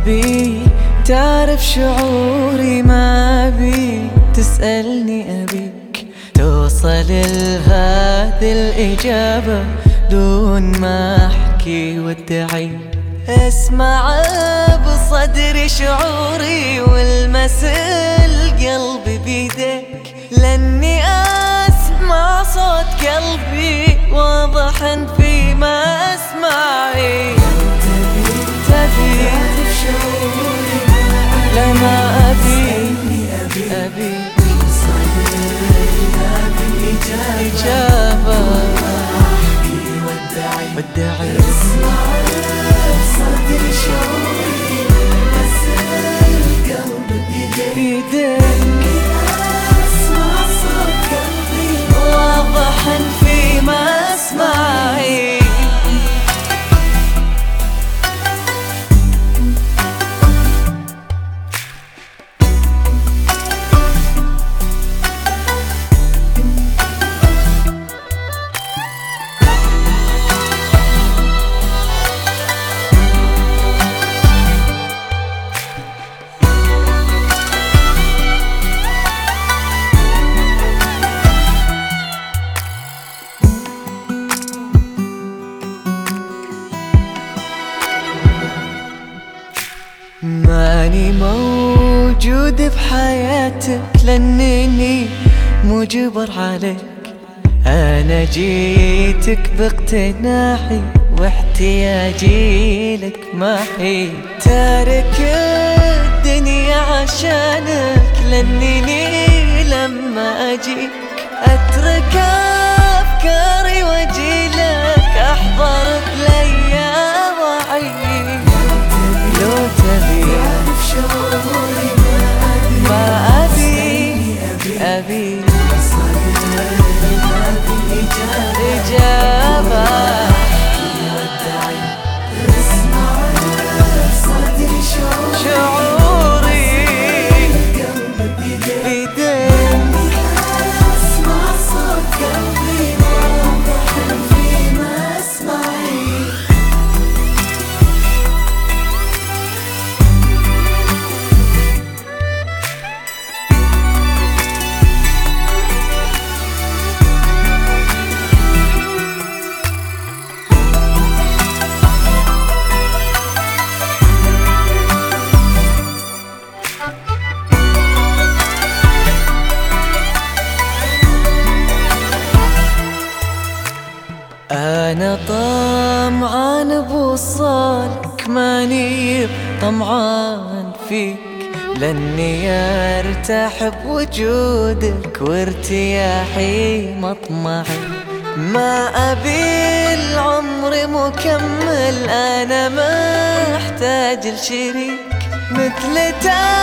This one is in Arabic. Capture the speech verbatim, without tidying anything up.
أبي تعرف شعوري، ما أبي تسألني، أبيك توصل لهذه الإجابة دون ما أحكي وادعي. اسمع بصدري شعوري والمس القلب بيدك، لأني أسمع صوت قلبي واضحا فيما أسمعي. تبي لما أبي أبي إجابة ودعي. صدري شعوري بس القلب بيدك، أسمع صوت قلبي واضحا فيما أسمعي. ماني موجود بحياتك لأنني مجبر عليك، أنا جيتك باقتناعي واحتياجي لك معي. تارك الدنيا عشانك لأنني لما أجيك أترك أفكاري وأجيلك أحضر بليا وعي. لو تبي ما أبي أبي إجابة شعوري بيدك، أسمع صوت قلبي واضح فيما أسمعي. أنا طمعان بوصالك، ماني طمعان فيك، لأني أرتاح بوجودك وارتياحي مطمعي. ما أبي العمر مكمل، أنا محتاج لشريك مثل